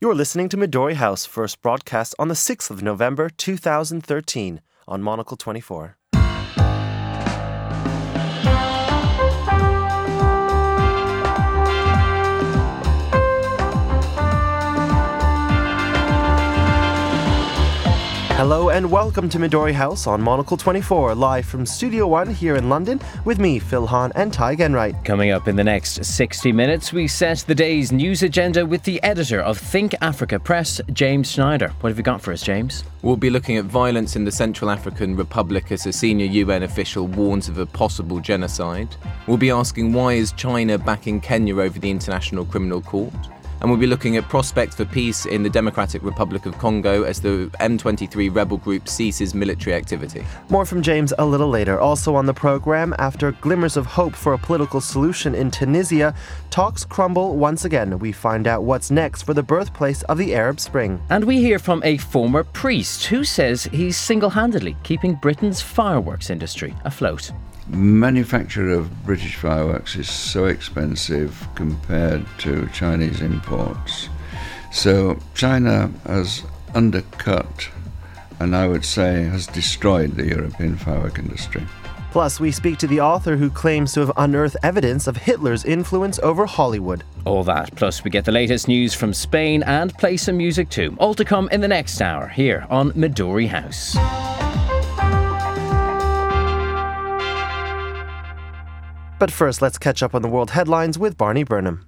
You're listening to Midori House, first broadcast on the 6th of November 2013 on Monocle 24. Hello and welcome to Midori House on Monocle 24, live from Studio One here in London with me, Phil Hahn and Ty Genwright. Coming up in the next 60 minutes, we set the day's news agenda with the editor of Think Africa Press, James Schneider. What have you got for us, James? We'll be looking at violence in the Central African Republic as a senior UN official warns of a possible genocide. We'll be asking why is China backing Kenya over the International Criminal Court? And we'll be looking at prospects for peace in the Democratic Republic of Congo as the M23 rebel group ceases military activity. More from James a little later. Also on the programme, after glimmers of hope for a political solution in Tunisia, talks crumble once again. We find out what's next for the birthplace of the Arab Spring. And we hear from a former priest who says he's single-handedly keeping Britain's fireworks industry afloat. Manufacture of British fireworks is so expensive compared to Chinese imports. So China has undercut and I would say has destroyed the European firework industry. Plus, we speak to the author who claims to have unearthed evidence of Hitler's influence over Hollywood. All that, plus we get the latest news from Spain and play some music too. All to come in the next hour here on Midori House. But first, let's catch up on the world headlines with Barney Burnham.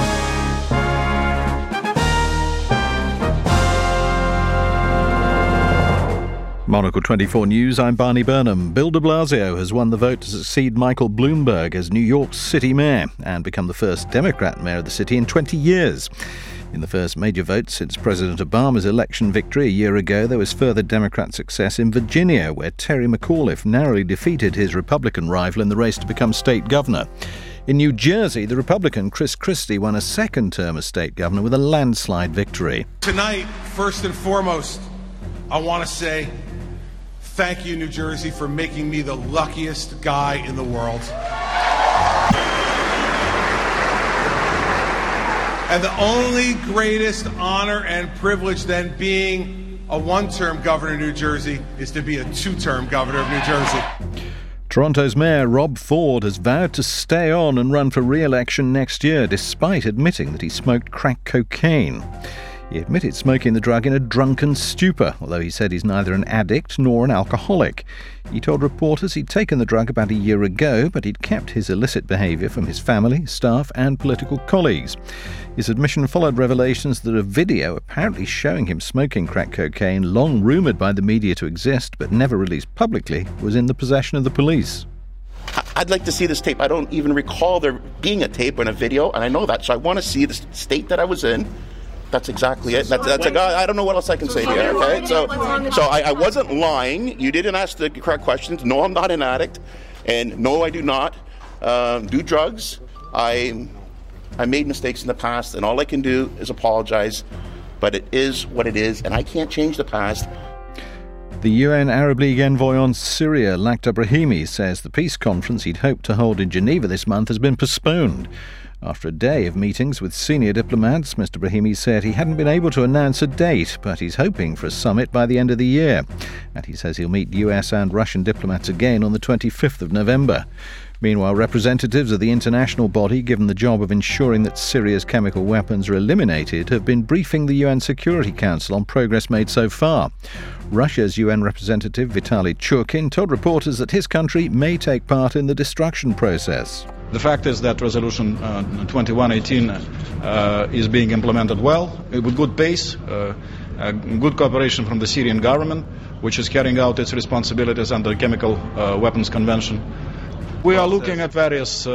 Monocle 24 News, I'm Barney Burnham. Bill de Blasio has won the vote to succeed Michael Bloomberg as New York's city mayor and become the first Democrat mayor of the city in 20 years. In the first major vote since President Obama's election victory a year ago, there was further Democrat success in Virginia, where Terry McAuliffe narrowly defeated his Republican rival in the race to become state governor. In New Jersey, the Republican Chris Christie won a second term as state governor with a landslide victory. Tonight, first and foremost, I want to say thank you, New Jersey, for making me the luckiest guy in the world. And the only greatest honor and privilege than being a one-term governor of New Jersey is to be a two-term governor of New Jersey. Toronto's Mayor Rob Ford has vowed to stay on and run for re-election next year, despite admitting that he smoked crack cocaine. He admitted smoking the drug in a drunken stupor, although he said he's neither an addict nor an alcoholic. He told reporters he'd taken the drug about a year ago, but he'd kept his illicit behaviour from his family, staff and political colleagues. His admission followed revelations that a video apparently showing him smoking crack cocaine, long rumoured by the media to exist but never released publicly, was in the possession of the police. I'd like to see this tape. I don't even recall there being a tape and a video, and I know that, so I want to see the state that I was in. That's exactly it. That's I don't know what else I can say here. Okay, so I wasn't lying. You didn't ask the correct questions. No, I'm not an addict, and no, I do not do drugs. I made mistakes in the past, and all I can do is apologize. But it is what it is, and I can't change the past. The UN Arab League envoy on Syria, Lakhdar Brahimi, says the peace conference he'd hoped to hold in Geneva this month has been postponed. After a day of meetings with senior diplomats, Mr. Brahimi said he hadn't been able to announce a date, but he's hoping for a summit by the end of the year. And he says he'll meet US and Russian diplomats again on the 25th of November. Meanwhile, representatives of the international body given the job of ensuring that Syria's chemical weapons are eliminated have been briefing the UN Security Council on progress made so far. Russia's UN representative Vitaly Churkin told reporters that his country may take part in the destruction process. The fact is that Resolution 2118 is being implemented well, with good pace, good cooperation from the Syrian government, which is carrying out its responsibilities under the Chemical Weapons Convention. We are looking at various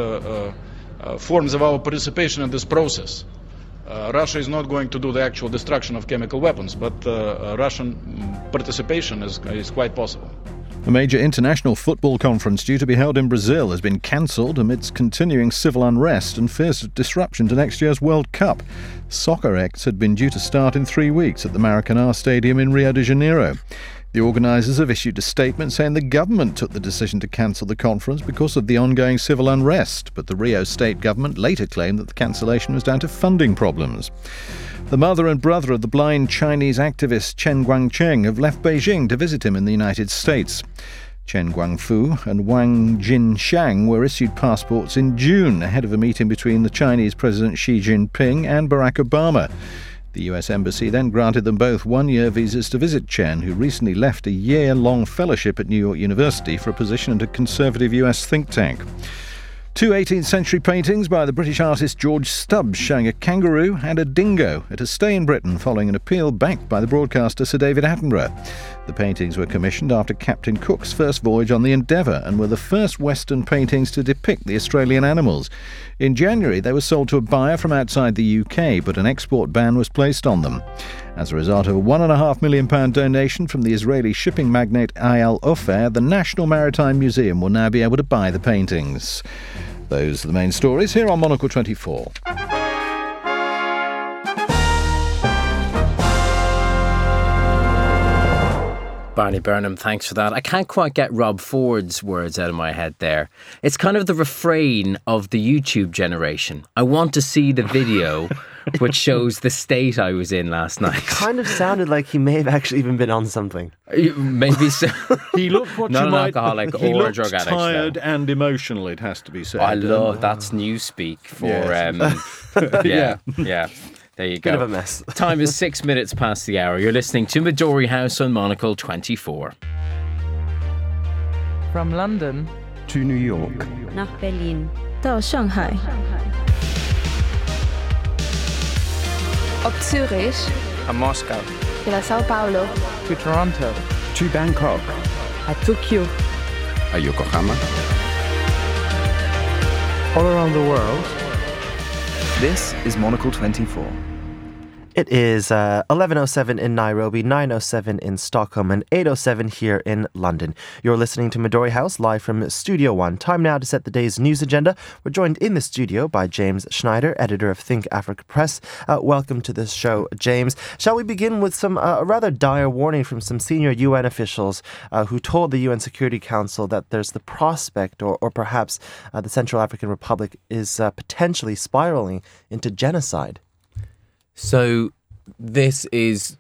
forms of our participation in this process. Russia is not going to do the actual destruction of chemical weapons, but Russian participation is quite possible. A major international football conference due to be held in Brazil has been cancelled amidst continuing civil unrest and fears of disruption to next year's World Cup. Soccer acts had been due to start in 3 weeks at the Maracanã Stadium in Rio de Janeiro. The organisers have issued a statement saying the government took the decision to cancel the conference because of the ongoing civil unrest, but the Rio state government later claimed that the cancellation was down to funding problems. The mother and brother of the blind Chinese activist Chen Guangcheng have left Beijing to visit him in the United States. Chen Guangfu and Wang Jinshang were issued passports in June ahead of a meeting between the Chinese President Xi Jinping and Barack Obama. The US Embassy then granted them both one-year visas to visit Chen, who recently left a year-long fellowship at New York University for a position at a conservative US think tank. Two 18th century paintings by the British artist George Stubbs showing a kangaroo and a dingo at a stay in Britain following an appeal backed by the broadcaster Sir David Attenborough. The paintings were commissioned after Captain Cook's first voyage on the Endeavour and were the first Western paintings to depict the Australian animals. In January, they were sold to a buyer from outside the UK, but an export ban was placed on them. As a result of a £1.5 million donation from the Israeli shipping magnate Eyal Ofer, the National Maritime Museum will now be able to buy the paintings. Those are the main stories here on Monocle 24. Barney Burnham, thanks for that. I can't quite get Rob Ford's words out of my head there. It's kind of the refrain of the YouTube generation. I want to see the video which shows the state I was in last night. It kind of sounded like he may have actually even been on something. Maybe so. He looked what Not you an might... alcoholic he or a looked drug addict. tired and emotional, it has to be said. I love that's newspeak for... Yes. Yeah. There you go. Bit of a mess. Time is 6 minutes past the hour. You're listening to Midori House on Monocle 24. From London to New York, nach Berlin, 到上海 Op Zurich, a Moscow, to Sao Paulo, to Toronto, to Bangkok, a Tokyo, a Yokohama, all around the world. This is Monocle 24. It is 11:07 in Nairobi, 9:07 in Stockholm, and 8:07 here in London. You're listening to Midori House live from Studio One. Time now to set the day's news agenda. We're joined in the studio by James Schneider, editor of Think Africa Press. Welcome to this show, James. Shall we begin with some rather dire warning from some senior UN officials who told the UN Security Council that there's the prospect, or perhaps the Central African Republic is potentially spiraling into genocide? So this is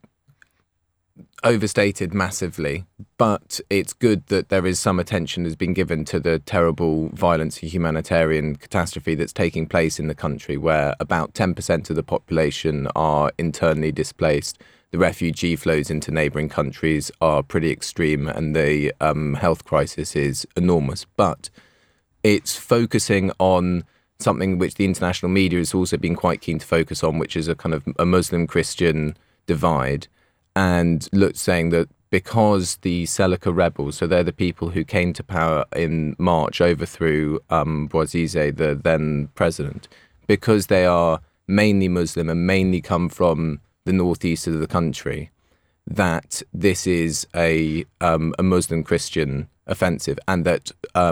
overstated massively, but it's good that there is some attention has been given to the terrible violence and humanitarian catastrophe that's taking place in the country, where about 10% of the population are internally displaced. The refugee flows into neighbouring countries are pretty extreme, and the health crisis is enormous. But it's focusing on something which the international media has also been quite keen to focus on, which is a kind of a Muslim-Christian divide, and saying that because the Seleka rebels, so they're the people who came to power in March, overthrew Bouazizi, the then president, because they are mainly Muslim and mainly come from the northeast of the country, that this is a Muslim-Christian offensive, and that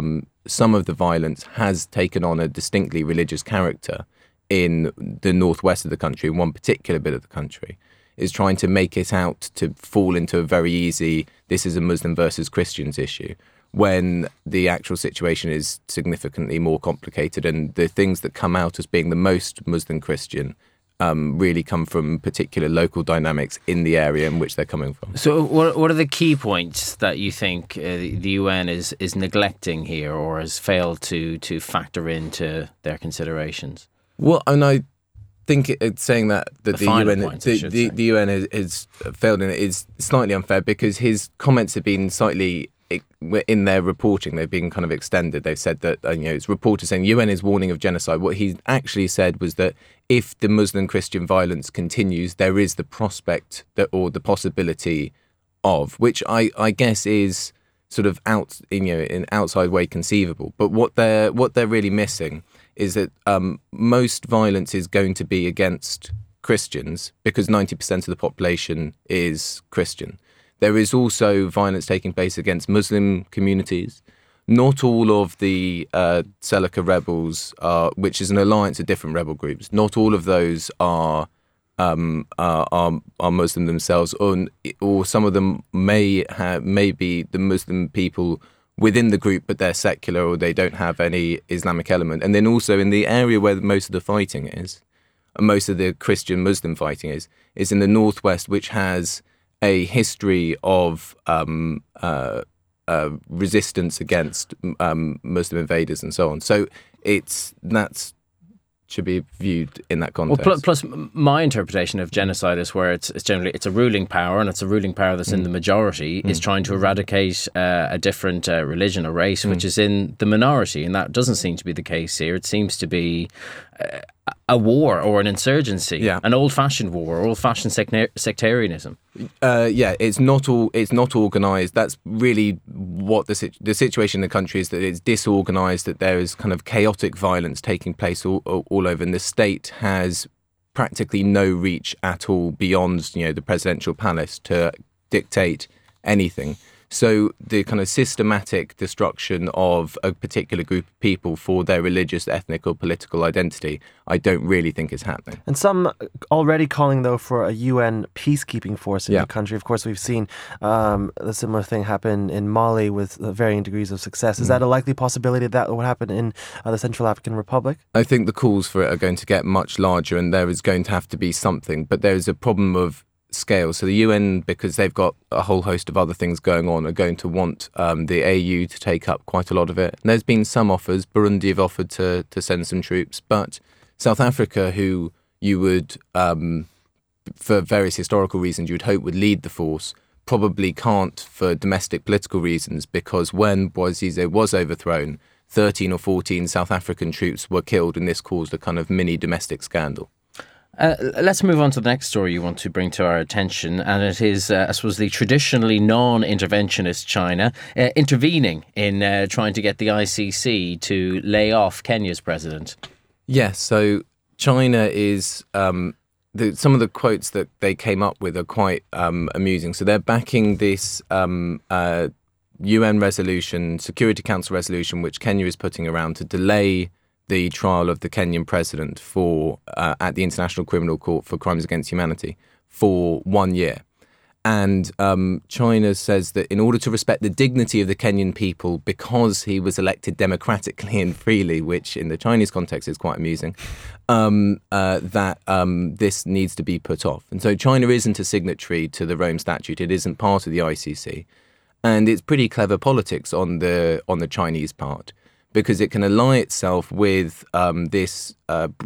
some of the violence has taken on a distinctly religious character in the northwest of the country, in one particular bit of the country, is trying to make it out to fall into a very easy, this is a Muslim versus Christians issue, when the actual situation is significantly more complicated, and the things that come out as being the most Muslim-Christian really come from particular local dynamics in the area in which they're coming from. So what are the key points that you think the UN is neglecting here, or has failed to factor into their considerations? Well, and I think it's saying that the UN points, the UN has failed in it is slightly unfair, because his comments have been slightly, in their reporting, they've been kind of extended. They've said that, it's reporters saying UN is warning of genocide. What he actually said was that if the Muslim-Christian violence continues, there is the prospect that, or the possibility of, which I guess is sort of in an outside way conceivable. But what they're really missing is that most violence is going to be against Christians, because 90% of the population is Christian. There is also violence taking place against Muslim communities. Not all of the Seleka rebels, which is an alliance of different rebel groups, not all of those are are Muslim themselves, or some of them may be the Muslim people within the group, but they're secular or they don't have any Islamic element. And then also in the area where most of the fighting is, most of the Christian Muslim fighting is in the northwest, which has a history of resistance against Muslim invaders and so on. So that's should be viewed in that context. Well, plus my interpretation of genocide is where it's generally a ruling power, and it's a ruling power that's in the majority, is trying to eradicate a different religion or race which is in the minority, and that doesn't seem to be the case here. It seems to be a war or an insurgency, an old-fashioned war, old-fashioned sectarianism. It's not organised. That's really what the situation in the country is, that it's disorganised, that there is kind of chaotic violence taking place all over, and the state has practically no reach at all beyond, the presidential palace to dictate anything. So the kind of systematic destruction of a particular group of people for their religious, ethnic or political identity, I don't really think is happening. And some already calling, though, for a UN peacekeeping force in the country. Of course, we've seen a similar thing happen in Mali with varying degrees of success. Is that a likely possibility that would happen in the Central African Republic? I think the calls for it are going to get much larger, and there is going to have to be something. But there is a problem of scale. So the UN, because they've got a whole host of other things going on, are going to want the AU to take up quite a lot of it. And there's been some offers. Burundi have offered to send some troops, but South Africa, who you would, for various historical reasons, you would hope would lead the force, probably can't for domestic political reasons, because when Bouazizi was overthrown, 13 or 14 South African troops were killed, and this caused a kind of mini domestic scandal. Let's move on to the next story you want to bring to our attention, and it is, I suppose, the traditionally non-interventionist China intervening in trying to get the ICC to lay off Kenya's president. Yes, so China is... some of the quotes that they came up with are quite amusing. So they're backing this UN resolution, Security Council resolution, which Kenya is putting around to delay the trial of the Kenyan president for at the International Criminal Court for Crimes Against Humanity for 1 year. And China says that in order to respect the dignity of the Kenyan people, because he was elected democratically and freely, which in the Chinese context is quite amusing, that this needs to be put off. And so China isn't a signatory to the Rome Statute. It isn't part of the ICC. And it's pretty clever politics on the Chinese part, because it can ally itself with the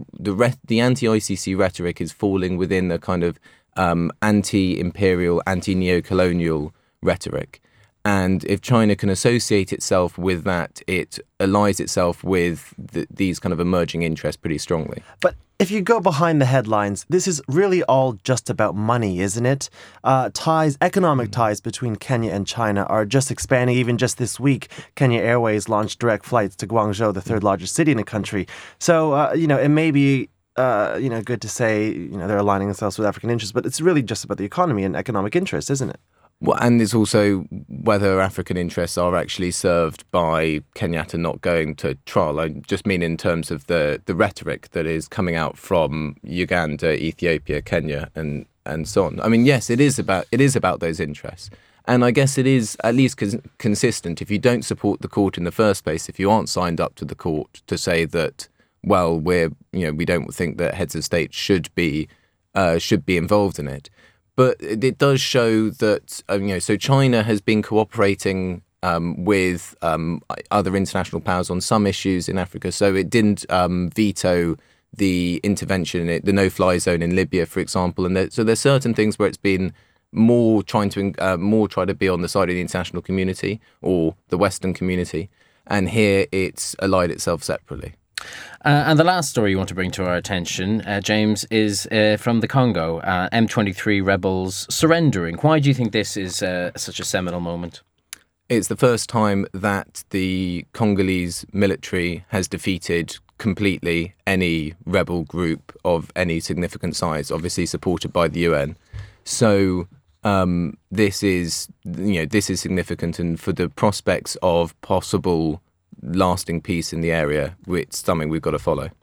anti-ICC rhetoric is falling within the kind of anti-imperial, anti-neocolonial rhetoric. And if China can associate itself with that, it allies itself with these kind of emerging interests pretty strongly. But if you go behind the headlines, this is really all just about money, isn't it? Economic ties between Kenya and China are just expanding. Even just this week, Kenya Airways launched direct flights to Guangzhou, the third largest city in the country. So, it may be good to say, they're aligning themselves with African interests, but it's really just about the economy and economic interest, isn't it? Well, and it's also whether African interests are actually served by Kenyatta not going to trial. I just mean in terms of the rhetoric that is coming out from Uganda, Ethiopia, Kenya, and so on. I mean, yes, it is about those interests. And I guess it is at least consistent if you don't support the court in the first place, if you aren't signed up to the court to say that, well, we don't think that heads of state should be involved in it. But it does show that, so China has been cooperating with other international powers on some issues in Africa. So it didn't veto the intervention, the no-fly zone in Libya, for example. And so there's certain things where it's been more try to be on the side of the international community or the Western community. And here it's allied itself separately. And the last story you want to bring to our attention, James, is from the Congo, M23 rebels surrendering. Why do you think this is such a seminal moment? It's the first time that the Congolese military has defeated completely any rebel group of any significant size, obviously supported by the UN. So this is significant, and for the prospects of possible lasting peace in the area, it's something we've got to follow.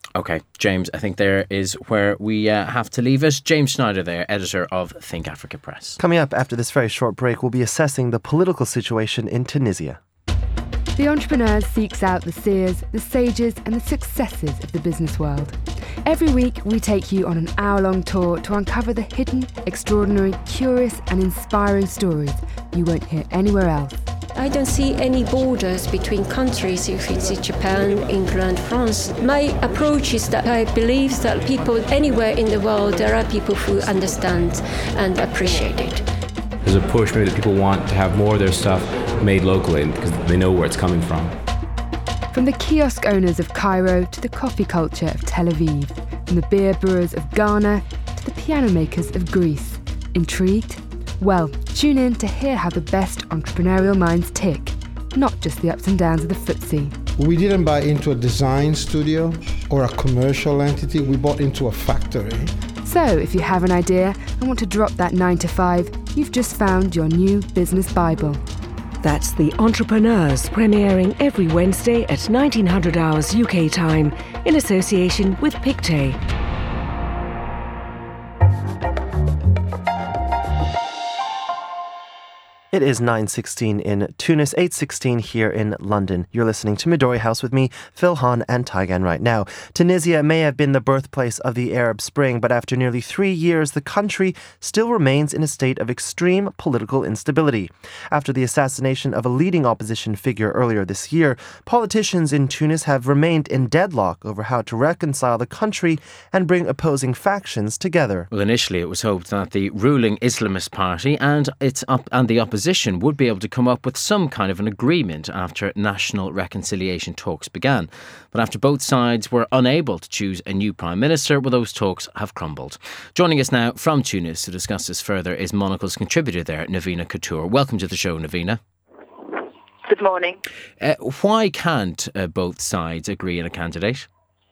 Okay, James, I think there is where we have to leave it. James Schneider there, editor of Think Africa Press. Coming up after this very short break, we'll be assessing the political situation in Tunisia. The Entrepreneurs seeks out the seers, the sages and the successes of the business world. Every week we take you on an hour-long tour to uncover the hidden, extraordinary, curious and inspiring stories you won't hear anywhere else. I don't see any borders between countries, if it's Japan, England, France. My approach is that I believe that people anywhere in the world, there are people who understand and appreciate it. There's a push maybe that people want to have more of their stuff made locally because they know where it's coming from. From the kiosk owners of Cairo to the coffee culture of Tel Aviv, from the beer brewers of Ghana to the piano makers of Greece. Intrigued? Well, tune in to hear how the best entrepreneurial minds tick, not just the ups and downs of the footsie. We didn't buy into a design studio or a commercial entity, we bought into a factory. So, if you have an idea and want to drop that 9 to 5, you've just found your new business Bible. That's The Entrepreneurs, premiering every Wednesday at 1900 hours UK time in association with Pictet. It is 9:16 in Tunis, 8:16 here in London. You're listening to Midori House with me, Phil Hahn and Taigan right now. Tunisia may have been the birthplace of the Arab Spring, but after nearly 3 years, the country still remains in a state of extreme political instability. After the assassination of a leading opposition figure earlier this year, politicians in Tunis have remained in deadlock over how to reconcile the country and bring opposing factions together. Well, initially it was hoped that the ruling Islamist party and the opposition would be able to come up with some kind of an agreement after national reconciliation talks began. But after both sides were unable to choose a new prime minister, well, those talks have crumbled. Joining us now from Tunis to discuss this further is Monocle's contributor there, Navina Couture. Welcome to the show, Navina. Good morning. Why can't both sides agree on a candidate?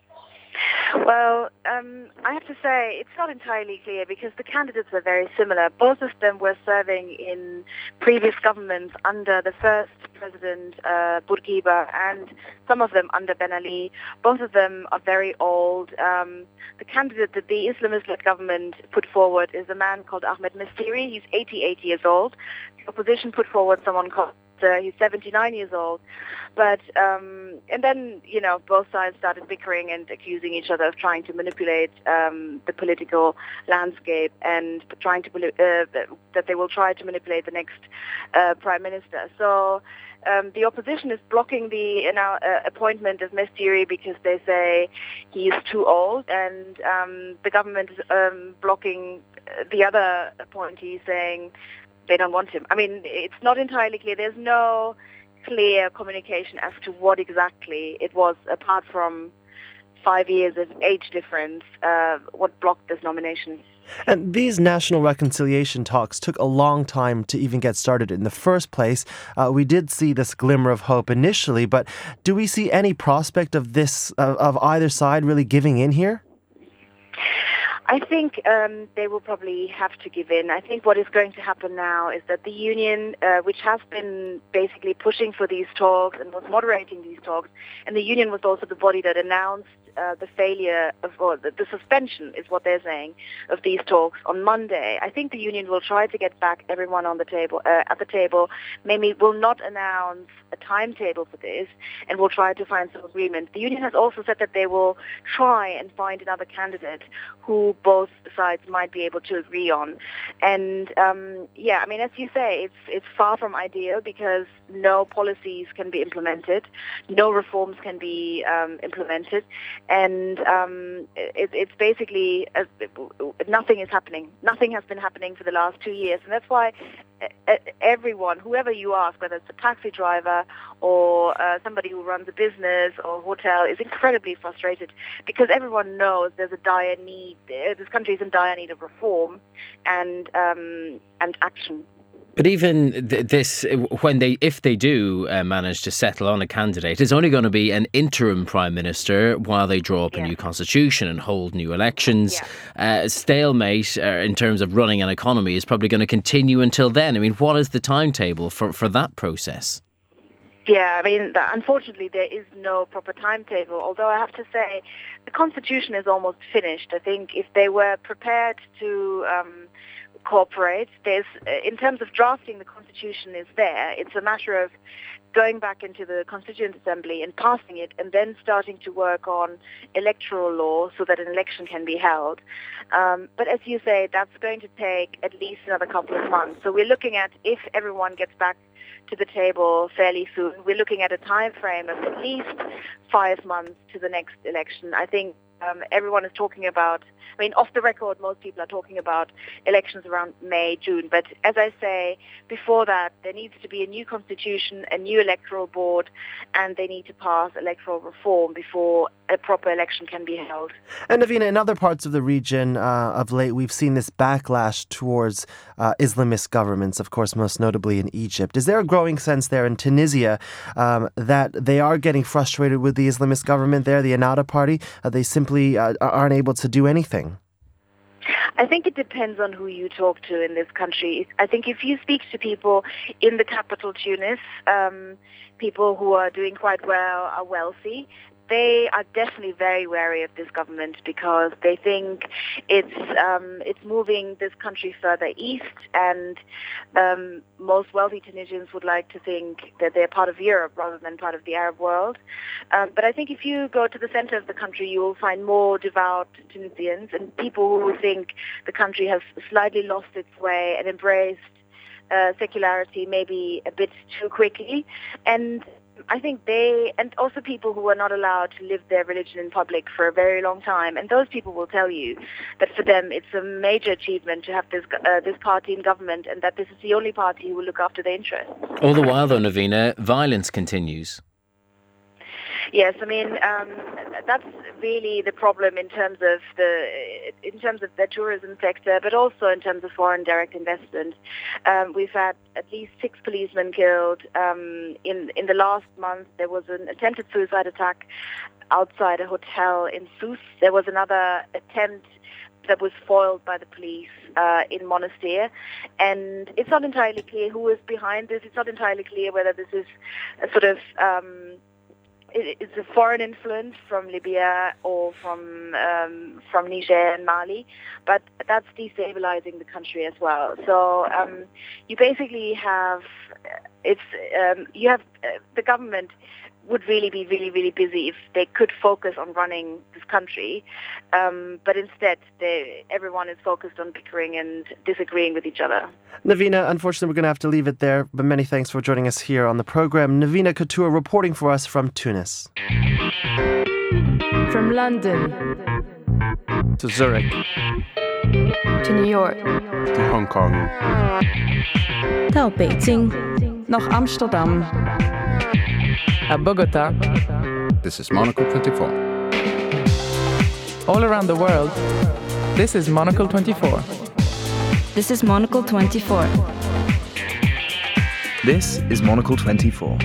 Well, I have to say it's not entirely clear because the candidates are very similar. Both of them were serving in previous governments under the first president, Bourguiba, and some of them under Ben Ali. Both of them are very old. The candidate that the Islamist-led government put forward is a man called Ahmed Mistiri. He's 88 years old. The opposition put forward someone called he's 79 years old. But, and then, both sides started bickering and accusing each other of trying to manipulate the political landscape and trying to that they will try to manipulate the next prime minister. So the opposition is blocking the appointment of Mestiri because they say he is too old, and the government is blocking the other appointee, saying they don't want him. I mean, it's not entirely clear. There's no clear communication as to what exactly it was, apart from 5 years of age difference, what blocked this nomination. And these national reconciliation talks took a long time to even get started in the first place. We did see this glimmer of hope initially, but do we see any prospect of this, of either side really giving in here? I think they will probably have to give in. I think what is going to happen now is that the union, which has been basically pushing for these talks and was moderating these talks, and the union was also the body that announced the failure of, or the suspension is what they're saying, of these talks on Monday. I think the union will try to get back everyone on the table, at the table. Maybe will not announce a timetable for this, and will try to find some agreement. The union has also said that they will try and find another candidate who both sides might be able to agree on. And yeah, I mean, as you say, it's far from ideal because no policies can be implemented, no reforms can be implemented, and it's basically nothing is happening. Nothing has been happening for the last 2 years, and that's why everyone, whoever you ask, whether it's a taxi driver or somebody who runs a business or hotel, is incredibly frustrated because everyone knows there's a dire need. This country is in dire need of reform and action. But even this, if they do manage to settle on a candidate, it's only going to be an interim prime minister while they draw up a new constitution and hold new elections. Stalemate in terms of running an economy is probably going to continue until then. I mean, what is the timetable for that process? Yeah, I mean, unfortunately, there is no proper timetable, although I have to say the Constitution is almost finished. I think if they were prepared to cooperate, in terms of drafting, the Constitution is there. It's a matter of going back into the Constituent Assembly and passing it, and then starting to work on electoral law so that an election can be held. But as you say, that's going to take at least another couple of months. So we're looking at, if everyone gets back to the table fairly soon, we're looking at a time frame of at least 5 months to the next election. I think everyone is talking about, I mean, off the record, most people are talking about elections around May, June. But as I say, before that, there needs to be a new constitution, a new electoral board, and they need to pass electoral reform before a proper election can be held. And Navina, in other parts of the region of late, we've seen this backlash towards Islamist governments, of course, most notably in Egypt. Is there a growing sense there in Tunisia that they are getting frustrated with the Islamist government there, the Ennahda party? They simply aren't able to do anything? I think it depends on who you talk to in this country. I think if you speak to people in the capital, Tunis, people who are doing quite well, are wealthy, they are definitely very wary of this government because they think it's moving this country further east, and most wealthy Tunisians would like to think that they're part of Europe rather than part of the Arab world. But I think if you go to the center of the country, you will find more devout Tunisians and people who think the country has slightly lost its way and embraced secularity maybe a bit too quickly. And I think and also people who are not allowed to live their religion in public for a very long time. And those people will tell you that for them it's a major achievement to have this party in government, and that this is the only party who will look after their interests. All the while, though, Navina, violence continues. Yes, I mean that's really the problem in terms of the tourism sector, but also in terms of foreign direct investment. We've had at least 6 policemen killed. In the last month, there was an attempted suicide attack outside a hotel in Sousse. There was another attempt that was foiled by the police in Monastir, and it's not entirely clear who is behind this. It's not entirely clear whether this is a sort of it's a foreign influence from Libya or from Niger and Mali, but that's destabilizing the country as well. So you basically have the government would really be really busy if they could focus on running this country, but instead everyone is focused on bickering and disagreeing with each other. Navina, unfortunately we're going to have to leave it there, but many thanks for joining us here on the program. Navina Couture reporting for us from Tunis. From London to Zurich, to New York, to Hong Kong, 到北京 nach Amsterdam, Bogota. This is Monocle 24. All around the world, this is Monocle 24. This is Monocle 24. This is Monocle 24.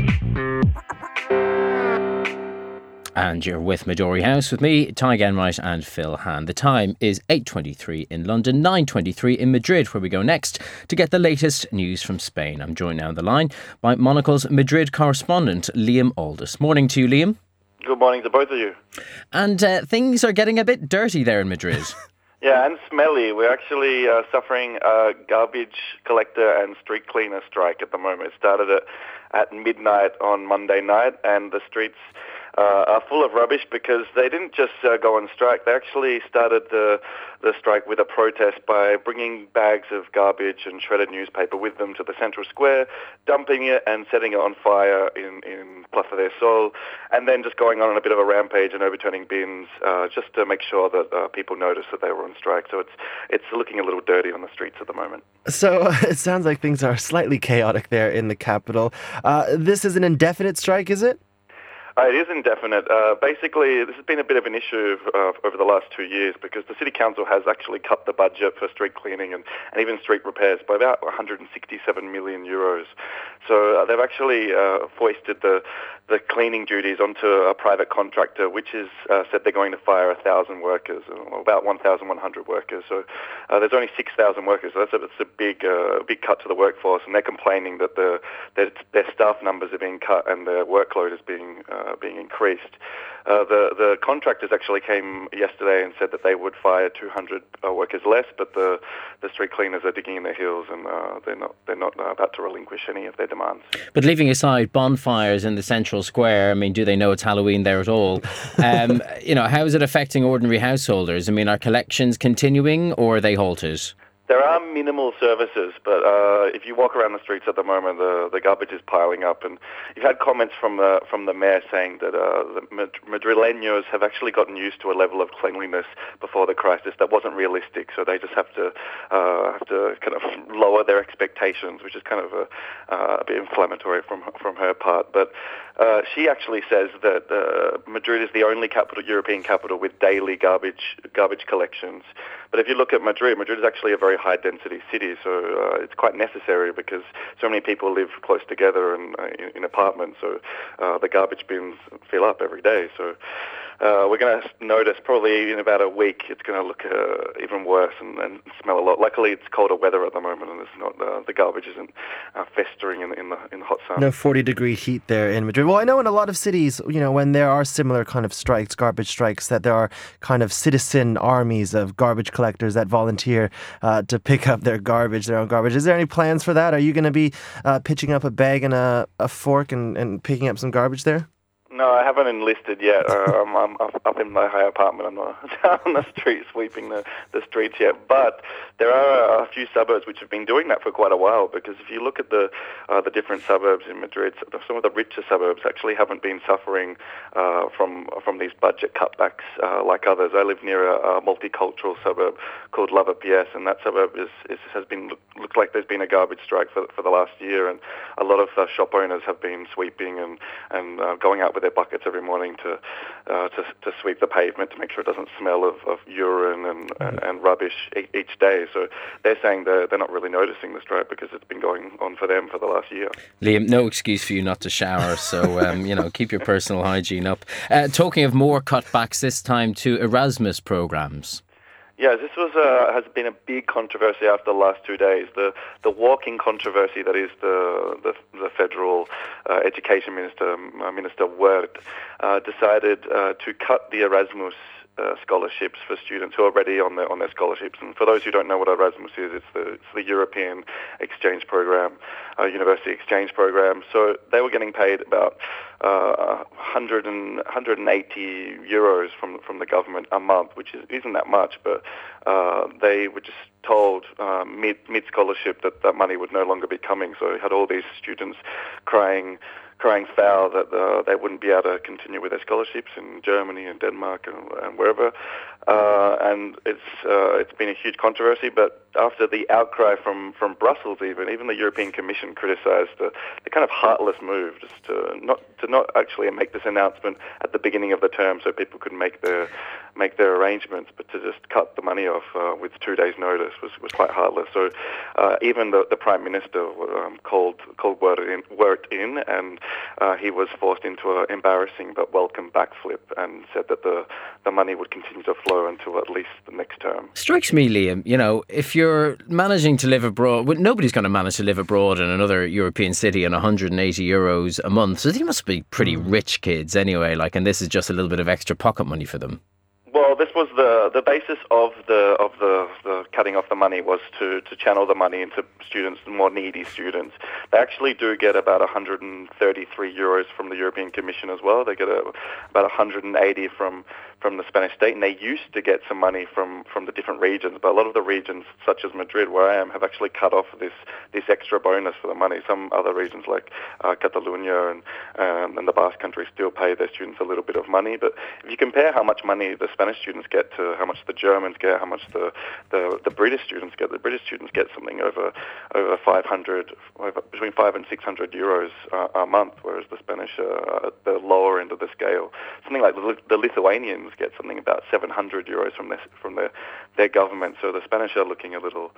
And you're with Midori House with me, Ty Genwright and Phil Hann. The time is 8:23 in London, 9:23 in Madrid, where we go next to get the latest news from Spain. I'm joined now on the line by Monocle's Madrid correspondent, Liam Aldous. Morning to you, Liam. Good morning to both of you. And things are getting a bit dirty there in Madrid. Yeah, and smelly. We're actually suffering a garbage collector and street cleaner strike at the moment. It started at midnight on Monday night, and the streets are full of rubbish because they didn't just go on strike. They actually started the strike with a protest by bringing bags of garbage and shredded newspaper with them to the central square, dumping it and setting it on fire in Plaza del Sol, and then just going on a bit of a rampage and overturning bins just to make sure that people noticed that they were on strike. So it's looking a little dirty on the streets at the moment. So it sounds like things are slightly chaotic there in the capital. This is an indefinite strike, is it? It is indefinite. Basically, this has been a bit of an issue over the last 2 years because the City Council has actually cut the budget for street cleaning and even street repairs by about 167 million euros. So they've actually foisted the cleaning duties onto a private contractor, which has said they're going to fire 1,000 workers, or about 1,100 workers. So there's only 6,000 workers. So that's a big cut to the workforce, and they're complaining that their staff numbers are being cut and their workload is being increased. The contractors actually came yesterday and said that they would fire 200 workers less, but the street cleaners are digging in their heels and they're not about to relinquish any of their demands. But leaving aside bonfires in the central square, I mean, do they know it's Halloween there at all? How is it affecting ordinary householders? I mean, are collections continuing or are they halted? There are minimal services, but if you walk around the streets at the moment, the garbage is piling up. And you've had comments from the mayor saying that the Madrileños have actually gotten used to a level of cleanliness before the crisis that wasn't realistic. So they just have to kind of lower their expectations, which is kind of a bit inflammatory from her part. But she actually says that Madrid is the only European capital with daily garbage collections. But if you look at Madrid is actually a very high-density city, so it's quite necessary because so many people live close together and in apartments, so the garbage bins fill up every day. So we're going to notice probably in about a week it's going to look even worse and smell a lot. Luckily, it's colder weather at the moment, and it's not the garbage isn't festering in the hot sun. No 40-degree heat there in Madrid. Well, I know in a lot of cities, when there are similar kind of strikes, garbage strikes, that there are kind of citizen armies of garbage collectors that volunteer to pick up their own garbage. Is there any plans for that? Are you going to be pitching up a bag and a fork and picking up some garbage there? No, I haven't enlisted yet. I'm up in my high apartment. I'm not down on the street sweeping the streets yet. But there are a few suburbs which have been doing that for quite a while, because if you look at the different suburbs in Madrid, some of the richer suburbs actually haven't been suffering from these budget cutbacks like others. I live near a multicultural suburb called Lavapiés, and that suburb looks like there's been a garbage strike for the last year, and a lot of shop owners have been sweeping and going out with their buckets every morning to sweep the pavement to make sure it doesn't smell of urine and rubbish each day. So they're saying they're not really noticing the strike because it's been going on for them for the last year. Liam, no excuse for you not to shower, so keep your personal hygiene up. Talking of more cutbacks, this time to Erasmus programmes. Yeah, this has been a big controversy after the last 2 days. The walking controversy that is the federal education minister, Minister Wert, decided to cut the Erasmus scholarships for students who are already on their scholarships. And for those who don't know what Erasmus is, it's the European exchange program, university exchange program. So they were getting paid about 180 euros from the government a month, which isn't that much, but they were just told mid scholarship that money would no longer be coming. So we had all these students crying foul that they wouldn't be able to continue with their scholarships in Germany and Denmark and wherever. And it's been a huge controversy. But after the outcry from Brussels, even the European Commission criticised the kind of heartless move just to not actually make this announcement at the beginning of the term so people could make their arrangements, but to just cut the money off with 2 days' notice was quite heartless. So even the Prime Minister called Wert in, and he was forced into an embarrassing but welcome backflip and said that the money would continue to flow until at least the next term. Strikes me, Liam, if you're managing to live abroad, well, nobody's going to manage to live abroad in another European city on 180 euros a month, so they must be pretty rich kids anyway, and this is just a little bit of extra pocket money for them. Well, this was the basis of the cutting off the money was to channel the money into students, more needy students. They actually do get about 133 euros from the European Commission as well. They get about 180 from the Spanish state, and they used to get some money from the different regions, but a lot of the regions, such as Madrid, where I am, have actually cut off this extra bonus for the money. Some other regions like Catalonia and the Basque Country still pay their students a little bit of money, but if you compare how much money the Spanish students get to how much the Germans get, how much the British students get. The British students get something over 500, between 500 and 600 euros a month, whereas the Spanish are at the lower end of the scale. Something like the Lithuanians get something about 700 euros from their government. So the Spanish are looking a little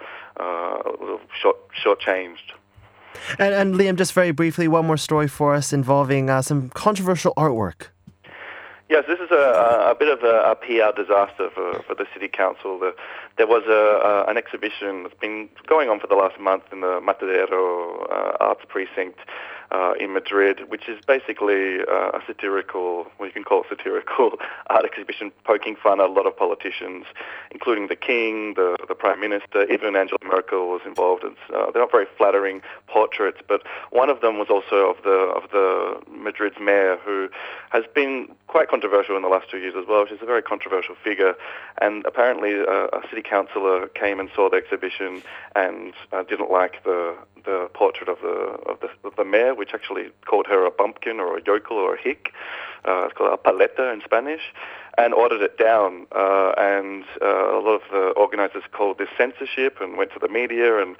short-changed. And Liam, just very briefly, one more story for us involving some controversial artwork. Yes, this is a bit of a PR disaster for the city council. There was an exhibition that's been going on for the last month in the Matadero Arts Precinct in Madrid, which is basically a satirical, well, you can call it satirical art exhibition, poking fun at a lot of politicians, including the King, the Prime Minister, even Angela Merkel was involved. They're not very flattering portraits, but one of them was also of the Madrid's mayor, who has been quite controversial in the last 2 years as well. She's a very controversial figure, and apparently a city councillor came and saw the exhibition and didn't like the portrait of the mayor, which actually called her a bumpkin or a yokel or a hick. It's called a paleta in Spanish, and ordered it down. And a lot of the organisers called this censorship and went to the media, and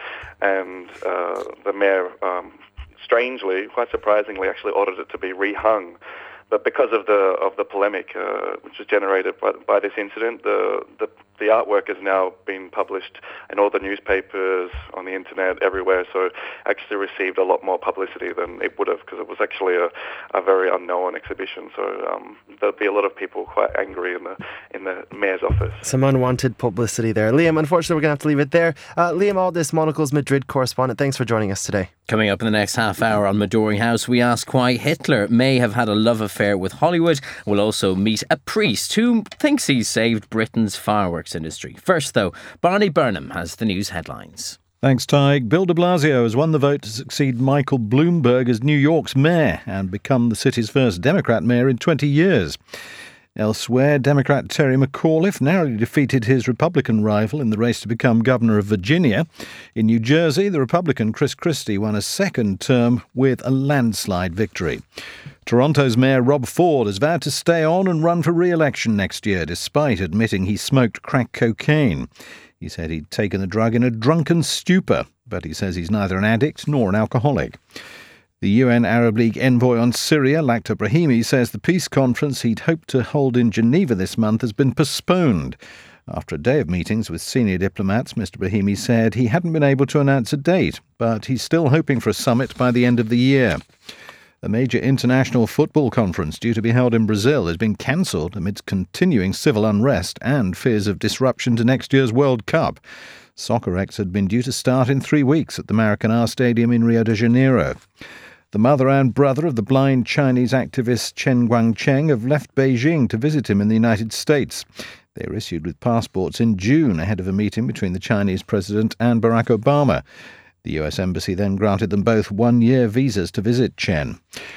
the mayor, strangely, quite surprisingly, actually ordered it to be rehung. But because of the polemic which was generated by this incident, the artwork has now been published in all the newspapers, on the internet, everywhere. So it actually received a lot more publicity than it would have, because it was actually a very unknown exhibition. So there'll be a lot of people quite angry in the mayor's office. Some unwanted publicity there. Liam, unfortunately, we're going to have to leave it there. Liam Aldis, Monocle's Madrid correspondent, thanks for joining us today. Coming up in the next half hour on Midori House, we ask why Hitler may have had a love affair with Hollywood. We'll also meet a priest who thinks he's saved Britain's fireworks industry. First, though, Barney Burnham has the news headlines. Thanks, Tig. Bill de Blasio has won the vote to succeed Michael Bloomberg as New York's mayor and become the city's first Democrat mayor in 20 years. Elsewhere, Democrat Terry McAuliffe narrowly defeated his Republican rival in the race to become governor of Virginia. In New Jersey, the Republican Chris Christie won a second term with a landslide victory. Toronto's Mayor Rob Ford has vowed to stay on and run for re-election next year, despite admitting he smoked crack cocaine. He said he'd taken the drug in a drunken stupor, but he says he's neither an addict nor an alcoholic. The UN Arab League envoy on Syria, Lakhdar Brahimi, says the peace conference he'd hoped to hold in Geneva this month has been postponed. After a day of meetings with senior diplomats, Mr Brahimi said he hadn't been able to announce a date, but he's still hoping for a summit by the end of the year. A major international football conference due to be held in Brazil has been cancelled amidst continuing civil unrest and fears of disruption to next year's World Cup. Soccerex had been due to start in 3 weeks at the Maracanã Stadium in Rio de Janeiro. The mother and brother of the blind Chinese activist Chen Guangcheng have left Beijing to visit him in the United States. They were issued with passports in June ahead of a meeting between the Chinese president and Barack Obama. The US Embassy then granted them both 1-year visas to visit Chen.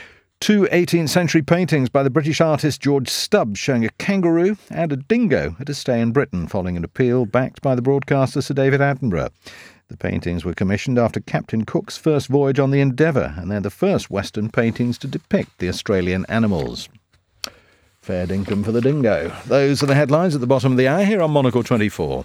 2 18th century paintings by the British artist George Stubbs showing a kangaroo and a dingo had to stay in Britain following an appeal backed by the broadcaster Sir David Attenborough. The paintings were commissioned after Captain Cook's first voyage on the Endeavour, and they're the first Western paintings to depict the Australian animals. Fair dinkum for the dingo. Those are the headlines at the bottom of the hour here on Monocle 24.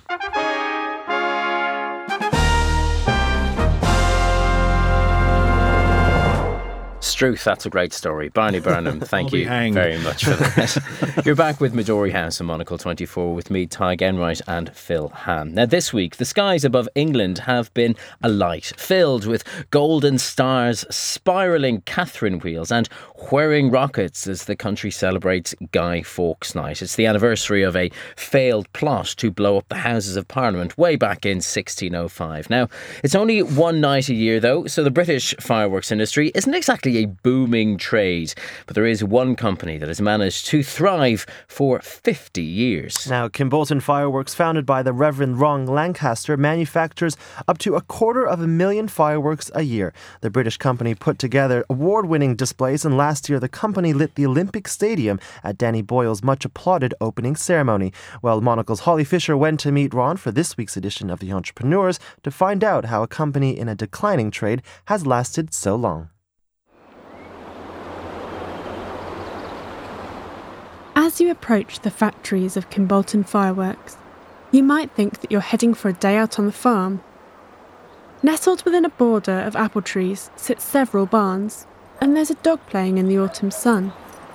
Struth, that's a great story. Barney Burnham, thank you very much for that. You're back with Midori House on Monocle 24 with me, Tig Enright, and Phil Ham. Now this week, the skies above England have been alight, filled with golden stars, spiralling Catherine wheels and whirring rockets as the country celebrates Guy Fawkes Night. It's the anniversary of a failed plot to blow up the Houses of Parliament way back in 1605. Now, it's only one night a year though, so the British fireworks industry isn't exactly a booming trade, but there is one company that has managed to thrive for 50 years. Now, Kimbolton Fireworks, founded by the Reverend Ron Lancaster, manufactures up to 250,000 fireworks a year. The British company put together award-winning displays, and last year the company lit the Olympic Stadium at Danny Boyle's much-applauded opening ceremony. Well, Monocle's Holly Fisher went to meet Ron for this week's edition of The Entrepreneurs to find out how a company in a declining trade has lasted so long. As you approach the factories of Kimbolton Fireworks, you might think that you're heading for a day out on the farm. Nestled within a border of apple trees sit several barns, and there's a dog playing in the autumn sun.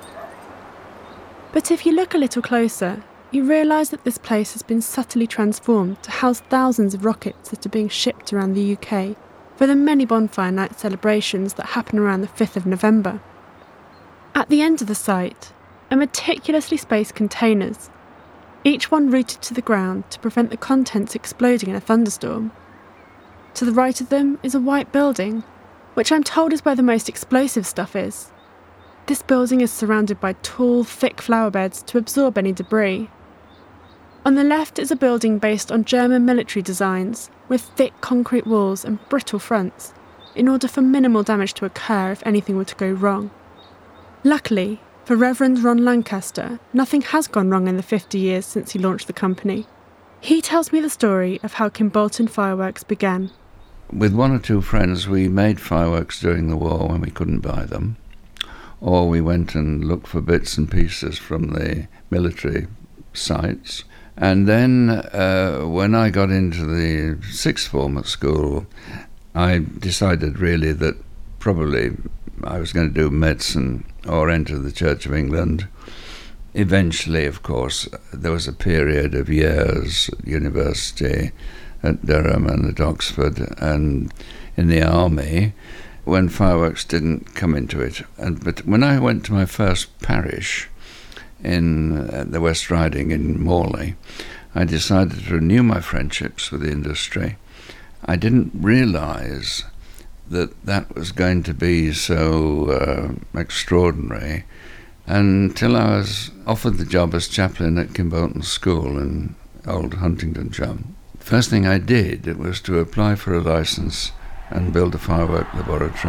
But if you look a little closer, you realise that this place has been subtly transformed to house thousands of rockets that are being shipped around the UK for the many bonfire night celebrations that happen around the 5th of November. At the end of the site are meticulously spaced containers, each one rooted to the ground to prevent the contents exploding in a thunderstorm. To the right of them is a white building, which I'm told is where the most explosive stuff is. This building is surrounded by tall, thick flower beds to absorb any debris. On the left is a building based on German military designs, with thick concrete walls and brittle fronts, in order for minimal damage to occur if anything were to go wrong. Luckily, for Reverend Ron Lancaster, nothing has gone wrong in the 50 years since he launched the company. He tells me the story of how Kimbolton Fireworks began. With one or two friends, we made fireworks during the war when we couldn't buy them, or we went and looked for bits and pieces from the military sites. And then when I got into the sixth form at school, I decided really that probably I was going to do medicine or enter the Church of England. Eventually, of course, there was a period of years at university, at Durham and at Oxford and in the army, when fireworks didn't come into it. But when I went to my first parish in the West Riding in Morley, I decided to renew my friendships with the industry. I didn't realise that that was going to be so extraordinary until I was offered the job as chaplain at Kimbolton School in Old Huntingdonshire. First thing I did was to apply for a licence and build a firework laboratory.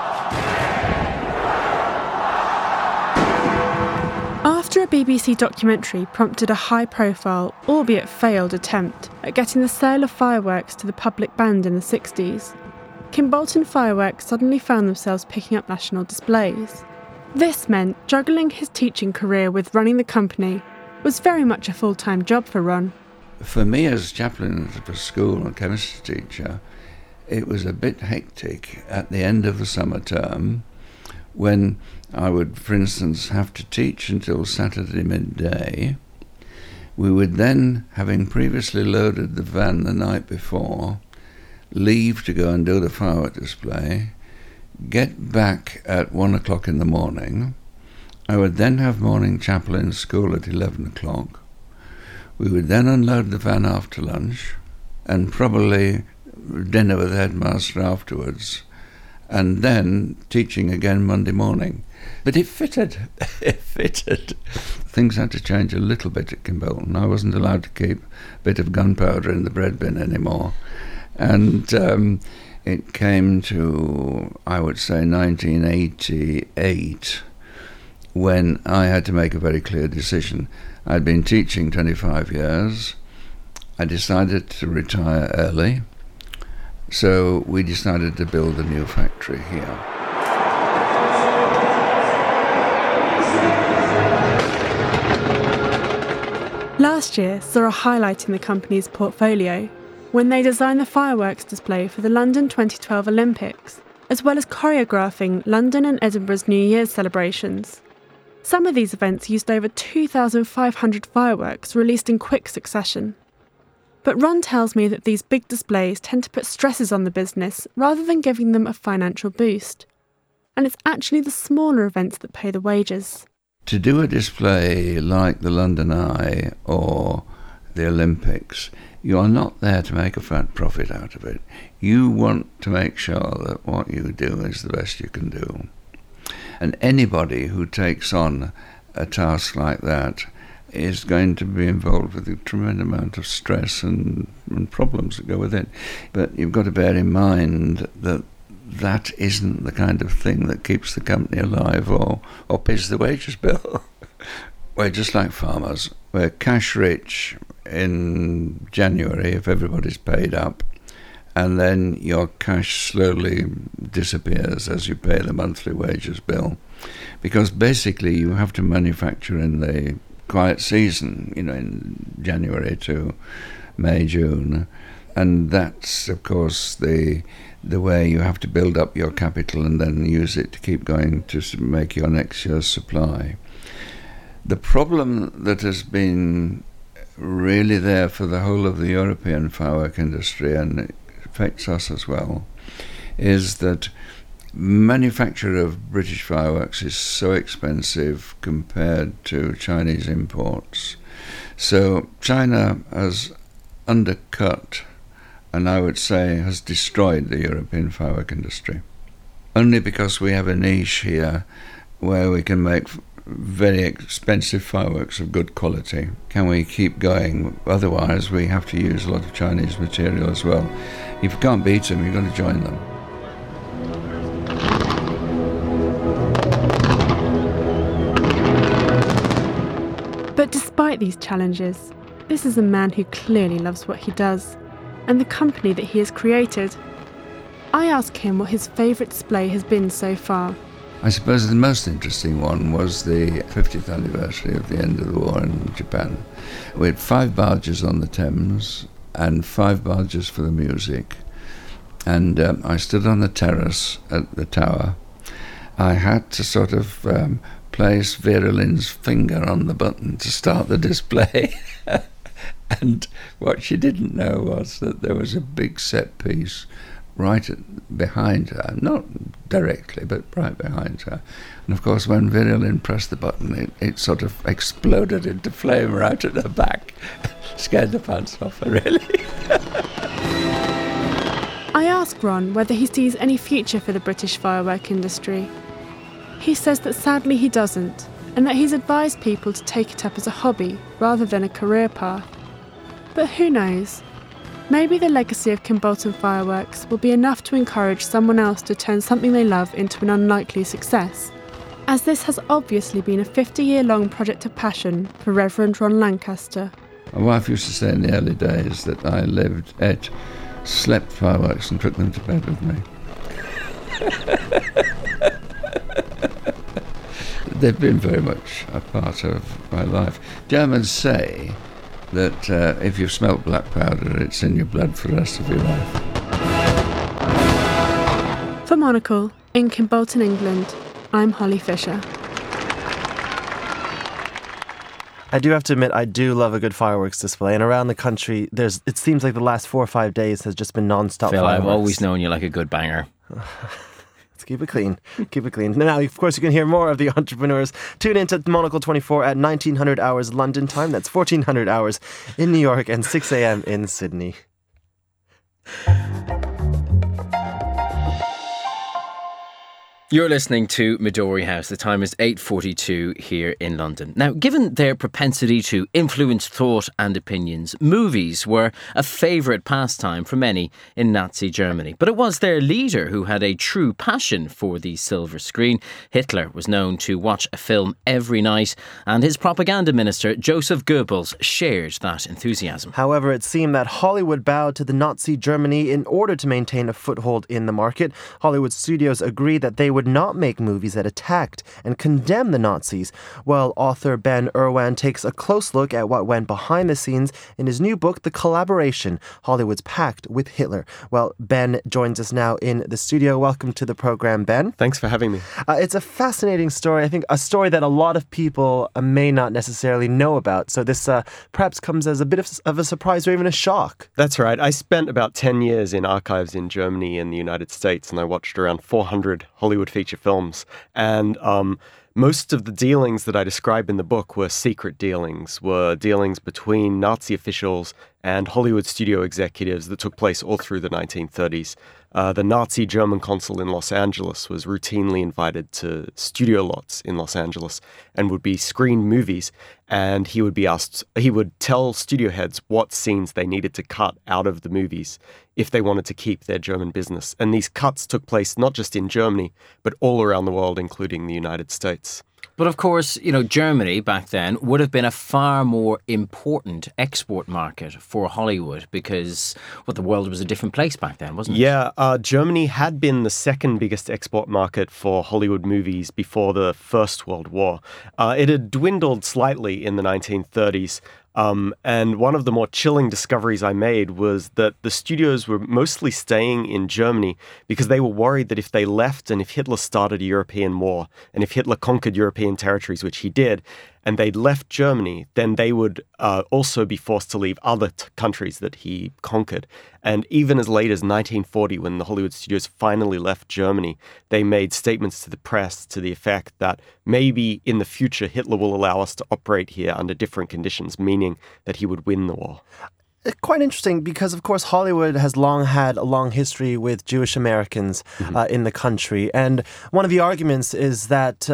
After a BBC documentary prompted a high-profile, albeit failed, attempt at getting the sale of fireworks to the public banned in the 60s, Kimbolton Fireworks suddenly found themselves picking up national displays. This meant juggling his teaching career with running the company was very much a full-time job for Ron. For me as chaplain of a school and chemistry teacher, it was a bit hectic at the end of the summer term when I would, for instance, have to teach until Saturday midday. We would then, having previously loaded the van the night before, leave to go and do the firework display, get back at 1 o'clock in the morning. I would then have morning chapel in school at 11 o'clock. We would then unload the van after lunch and probably dinner with the headmaster afterwards, and then teaching again Monday morning. But it fitted. It fitted. Things had to change a little bit at Kimbolton. I wasn't allowed to keep a bit of gunpowder in the bread bin anymore. And it came to, I would say, 1988, when I had to make a very clear decision. I'd been teaching 25 years. I decided to retire early. So we decided to build a new factory here. Last year saw a highlight in the company's portfolio when they designed the fireworks display for the London 2012 Olympics, as well as choreographing London and Edinburgh's New Year's celebrations. Some of these events used over 2,500 fireworks released in quick succession. But Ron tells me that these big displays tend to put stresses on the business rather than giving them a financial boost. And it's actually the smaller events that pay the wages. To do a display like the London Eye or the Olympics, you are not there to make a fat profit out of it. You want to make sure that what you do is the best you can do. And anybody who takes on a task like that is going to be involved with a tremendous amount of stress and problems that go with it. But you've got to bear in mind that that isn't the kind of thing that keeps the company alive or pays the wages bill. We're just like farmers. We're cash rich in January if everybody's paid up, and then your cash slowly disappears as you pay the monthly wages bill. because basically you have to manufacture in the quiet season, in January to May, June, and that's, of course, the way you have to build up your capital and then use it to keep going to make your next year's supply. The problem that has been really there for the whole of the European firework industry, and it affects us as well, is that manufacture of British fireworks is so expensive compared to Chinese imports. So China has undercut, and I would say has destroyed, the European firework industry. Only because we have a niche here where we can make very expensive fireworks of good quality can we keep going. Otherwise we have to use a lot of Chinese material as well. If you can't beat them, you've got to join them. But despite these challenges, this is a man who clearly loves what he does and the company that he has created. I ask him what his favourite display has been so far. I suppose the most interesting one was the 50th anniversary of the end of the war in Japan. We had 5 barges on the Thames and 5 barges for the music. And I stood on the terrace at the tower. I had to sort of place Vera Lynn's finger on the button to start the display. And what she didn't know was that there was a big set piece right behind her, not directly, but right behind her. And of course, when Vera Lynn pressed the button, it sort of exploded into flame right at her back. Scared the pants off her, really. I ask Ron whether he sees any future for the British firework industry. He says that sadly he doesn't, and that he's advised people to take it up as a hobby rather than a career path. But who knows? Maybe the legacy of Kimbolton Fireworks will be enough to encourage someone else to turn something they love into an unlikely success, as this has obviously been a 50-year-long project of passion for Reverend Ron Lancaster. My wife used to say in the early days that I lived, ate, slept fireworks and took them to bed with me. They've been very much a part of my life. Germans say that if you've smelt black powder, it's in your blood for the rest of your life. For Monocle, in Kimbolton, England, I'm Holly Fisher. I do have to admit, I do love a good fireworks display. And around the country, it seems like the last 4 or 5 days has just been non-stop Phil, fireworks. I've always known you like a good banger. Let's keep it clean. Keep it clean. Now, of course, you can hear more of the entrepreneurs. Tune in to Monocle 24 at 1900 hours London time. That's 1400 hours in New York and 6 a.m. in Sydney. You're listening to Midori House. The time is 8:42 here in London. Now, given their propensity to influence thought and opinions, movies were a favourite pastime for many in Nazi Germany. But it was their leader who had a true passion for the silver screen. Hitler was known to watch a film every night, and his propaganda minister, Joseph Goebbels, shared that enthusiasm. However, it seemed that Hollywood bowed to the Nazi Germany in order to maintain a foothold in the market. Hollywood studios agreed that they would not make movies that attacked and condemned the Nazis. Well, author Ben Irwan takes a close look at what went behind the scenes in his new book, The Collaboration, Hollywood's Pact with Hitler. Well, Ben joins us now in the studio. Welcome to the program, Ben. Thanks for having me. It's a fascinating story. I think a story that a lot of people may not necessarily know about. So this perhaps comes as a bit of a surprise or even a shock. That's right. I spent about 10 years in archives in Germany and the United States, and I watched around 400 Hollywood feature films. And most of the dealings that I describe in the book were secret dealings, between Nazi officials and Hollywood studio executives that took place all through the 1930s. The Nazi German consul in Los Angeles was routinely invited to studio lots in Los Angeles and would be screened movies, and he would tell studio heads what scenes they needed to cut out of the movies if they wanted to keep their German business. And these cuts took place not just in Germany, but all around the world, including the United States. States. But of course, Germany back then would have been a far more important export market for Hollywood because, the world was a different place back then, wasn't it? Yeah, Germany had been the second biggest export market for Hollywood movies before the First World War. It had dwindled slightly in the 1930s. And one of the more chilling discoveries I made was that the studios were mostly staying in Germany because they were worried that if they left and if Hitler started a European war and if Hitler conquered European territories, which he did, and they'd left Germany, then they would also be forced to leave other countries that he conquered. And even as late as 1940, when the Hollywood studios finally left Germany, they made statements to the press to the effect that maybe in the future Hitler will allow us to operate here under different conditions, meaning that he would win the war. Quite interesting because, of course, Hollywood has long had a long history with Jewish Americans in the country. And one of the arguments is that,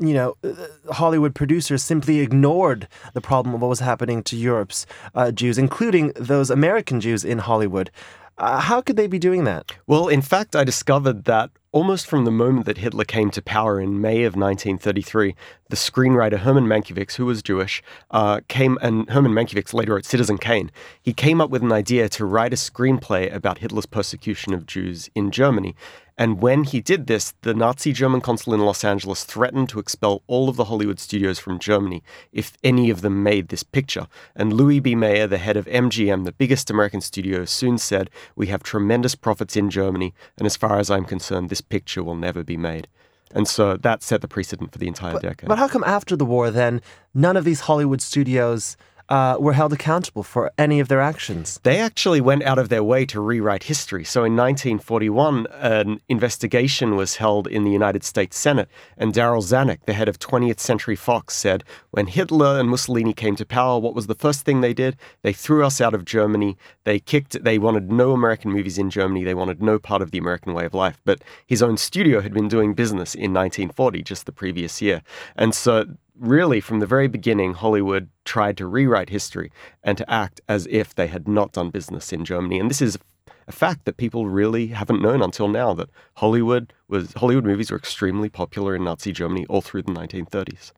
Hollywood producers simply ignored the problem of what was happening to Europe's Jews, including those American Jews in Hollywood. How could they be doing that? Well, in fact, I discovered that almost from the moment that Hitler came to power in May of 1933, the screenwriter Herman Mankiewicz, who was Jewish, came, and Herman Mankiewicz later wrote Citizen Kane. He came up with an idea to write a screenplay about Hitler's persecution of Jews in Germany. And when he did this, the Nazi German consul in Los Angeles threatened to expel all of the Hollywood studios from Germany if any of them made this picture. And Louis B. Mayer, the head of MGM, the biggest American studio, soon said, "We have tremendous profits in Germany, and as far as I'm concerned, this picture will never be made." And so that set the precedent for the entire decade. But how come after the war, then, none of these Hollywood studios were held accountable for any of their actions? They actually went out of their way to rewrite history. So in 1941, an investigation was held in the United States Senate, and Darryl Zanuck, the head of 20th Century Fox, said, when Hitler and Mussolini came to power, what was the first thing they did? They threw us out of Germany. They wanted no American movies in Germany. They wanted no part of the American way of life. But his own studio had been doing business in 1940, just the previous year. And so really, from the very beginning, Hollywood tried to rewrite history and to act as if they had not done business in Germany. And this is a fact that people really haven't known until now, that Hollywood movies were extremely popular in Nazi Germany all through the 1930s.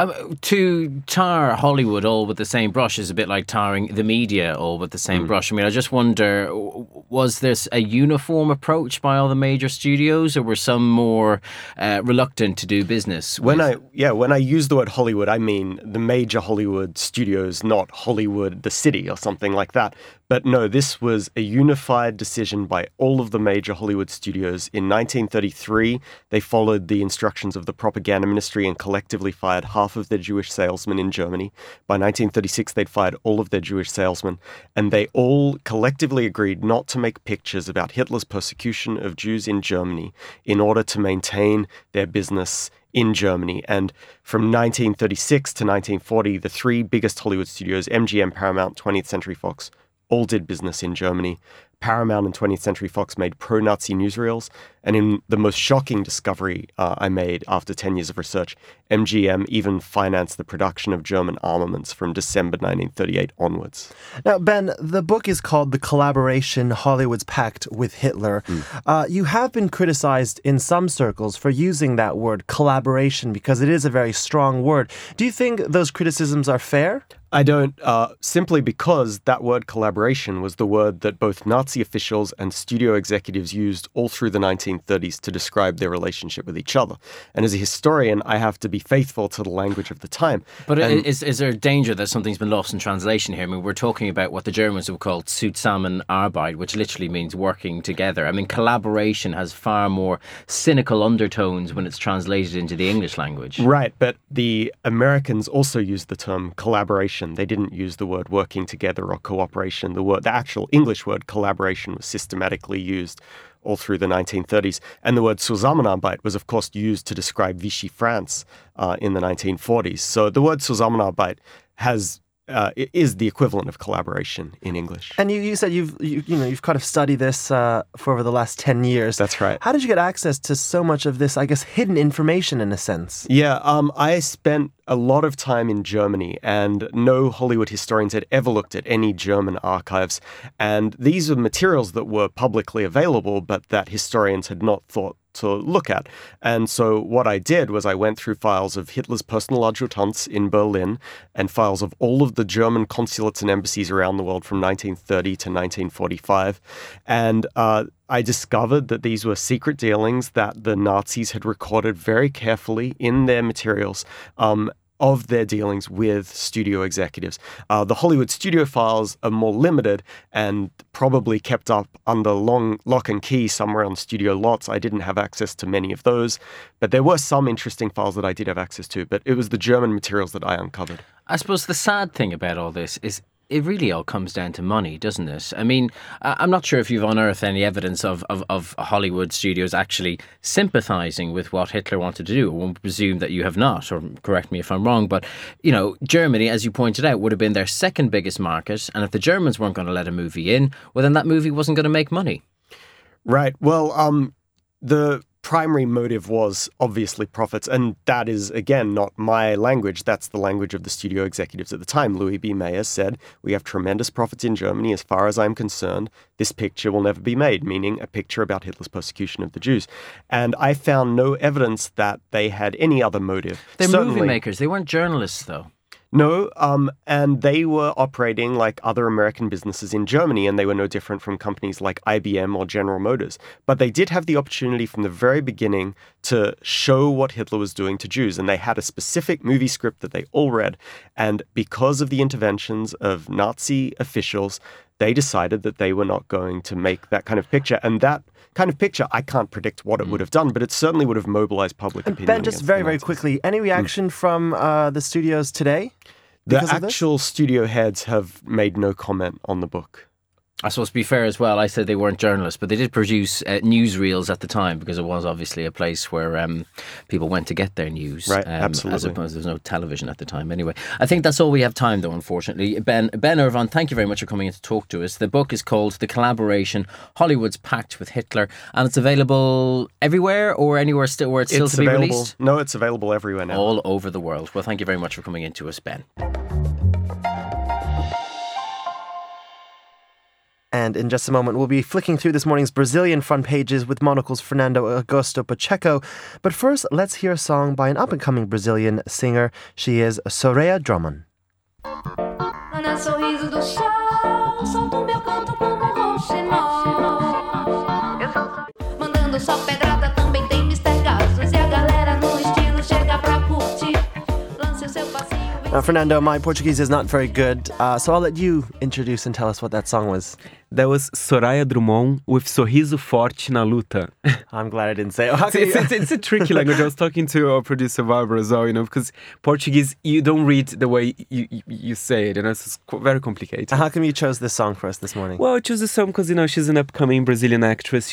To tar Hollywood all with the same brush is a bit like tarring the media all with the same brush. I mean, I just wonder, was this a uniform approach by all the major studios, or were some more reluctant to do business? When I use the word Hollywood, I mean the major Hollywood studios, not Hollywood, the city or something like that. But no, this was a unified decision by all of the major Hollywood studios. In 1933, they followed the instructions of the propaganda ministry and collectively fired half of their Jewish salesmen in Germany. By 1936, they'd fired all of their Jewish salesmen, and they all collectively agreed not to make pictures about Hitler's persecution of Jews in Germany in order to maintain their business in Germany. And from 1936 to 1940, the three biggest Hollywood studios, MGM, Paramount, 20th Century Fox, all did business in Germany. Paramount and 20th Century Fox made pro-Nazi newsreels, and in the most shocking discovery I made after 10 years of research, MGM even financed the production of German armaments from December 1938 onwards. Now, Ben, the book is called The Collaboration, Hollywood's Pact with Hitler. You have been criticized in some circles for using that word, collaboration, because it is a very strong word. Do you think those criticisms are fair? I don't, simply because that word collaboration was the word that both Nazi officials and studio executives used all through the 1930s to describe their relationship with each other. And as a historian, I have to be faithful to the language of the time. But is there a danger that something's been lost in translation here? I mean, we're talking about what the Germans have called Zusammenarbeit, which literally means working together. I mean, collaboration has far more cynical undertones when it's translated into the English language. Right, but the Americans also used the term collaboration. They didn't use the word working together or cooperation. The actual English word collaboration was systematically used all through the 1930s. And the word Zusammenarbeit was, of course, used to describe Vichy France in the 1940s. So the word Zusammenarbeit is the equivalent of collaboration in English. And you said you've kind of studied this for over the last 10 years. That's right. How did you get access to so much of this, I guess, hidden information in a sense? Yeah, I spent a lot of time in Germany, and no Hollywood historians had ever looked at any German archives. And these are materials that were publicly available, but that historians had not thought to look at. And so what I did was I went through files of Hitler's personal adjutants in Berlin and files of all of the German consulates and embassies around the world from 1930 to 1945. And I discovered that these were secret dealings that the Nazis had recorded very carefully in their materials of their dealings with studio executives. The Hollywood studio files are more limited and probably kept up under lock and key somewhere on studio lots. I didn't have access to many of those, but there were some interesting files that I did have access to, but it was the German materials that I uncovered. I suppose the sad thing about all this is it really all comes down to money, doesn't it? I mean, I'm not sure if you've unearthed any evidence of Hollywood studios actually sympathising with what Hitler wanted to do. I won't presume that you have not, or correct me if I'm wrong, but, you know, Germany, as you pointed out, would have been their second biggest market, and if the Germans weren't going to let a movie in, well, then that movie wasn't going to make money. Right. Well, the primary motive was obviously profits, and that is, again, not my language. That's the language of the studio executives at the time. Louis B. Mayer said, "We have tremendous profits in Germany. As far as I'm concerned, this picture will never be made," meaning a picture about Hitler's persecution of the Jews. And I found no evidence that they had any other motive. They're movie makers. They weren't journalists, though. No, and they were operating like other American businesses in Germany, and they were no different from companies like IBM or General Motors. But they did have the opportunity from the very beginning to show what Hitler was doing to Jews, and they had a specific movie script that they all read. And because of the interventions of Nazi officials, they decided that they were not going to make that kind of picture. And that kind of picture, I can't predict what it would have done, but it certainly would have mobilized public opinion. Ben, just very, very quickly, any reaction from the studios today? The actual studio heads have made no comment on the book. I suppose to be fair as well, I said they weren't journalists, but they did produce newsreels at the time because it was obviously a place where people went to get their news. Right, absolutely. As opposed, there was no television at the time anyway. I think that's all we have time though, unfortunately. Ben Irvan, thank you very much for coming in to talk to us. The book is called The Collaboration, Hollywood's Pact with Hitler, and it's available everywhere or anywhere still where it's still to be released? No, it's available everywhere now. All over the world. Well, thank you very much for coming in to us, Ben. And in just a moment, we'll be flicking through this morning's Brazilian front pages with Monocle's Fernando Augusto Pacheco. But first, let's hear a song by an up-and-coming Brazilian singer. She is Soraya Drummond. Fernando, my Portuguese is not very good, so I'll let you introduce and tell us what that song was. That was Soraya Drummond with Sorriso Forte na Luta. I'm glad I didn't say it. It's a tricky language. I was talking to our producer Barbara as well, because Portuguese, you don't read the way you say it, and it's very complicated. How come you chose this song for us this morning? Well, I chose this song because, she's an upcoming Brazilian actress.